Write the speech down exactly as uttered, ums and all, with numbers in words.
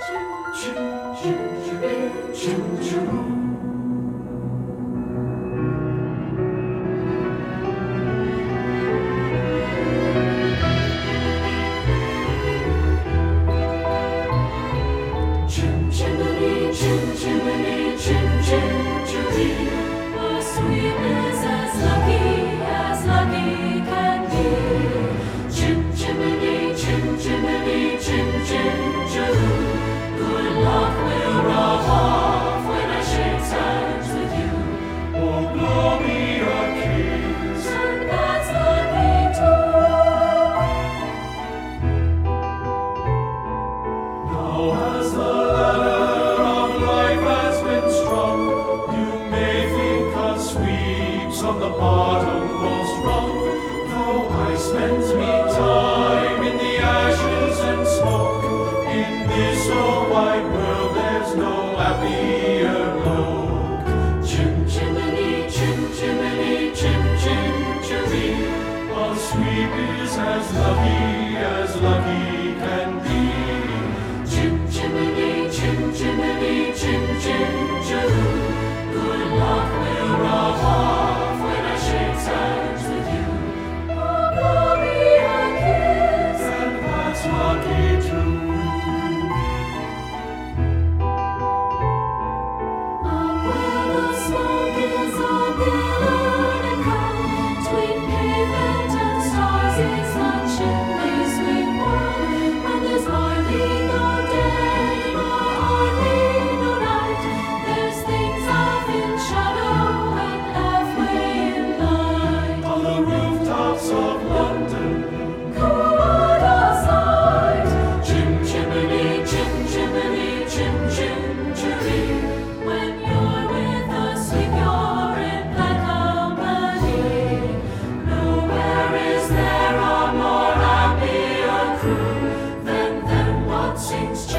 On the bottommost rung, though I spend me time in the ashes and smoke. In this old wide world, there's no happier look. Chim chimney, chim chimney, chim chim chiree. A sweep is as lucky as lucky can be. Chim chimney, chim chimney, chim chim chiroo. Good luck will rub off when I shake hands with you. Oh, blow me a kiss, and that's lucky too. Up where the smoke is a billowed and cold, between pavement and stars is the chimney sweep world. When there's hardly no day, no hardly no night, there's things off in shadow and halfway in light. On the rooftops of London, cool outside, chim chimney, chim chimney, chim chim chiree. When you're with us, sweep, you're in glad company. Nowhere is there a more happier crew than them what sings.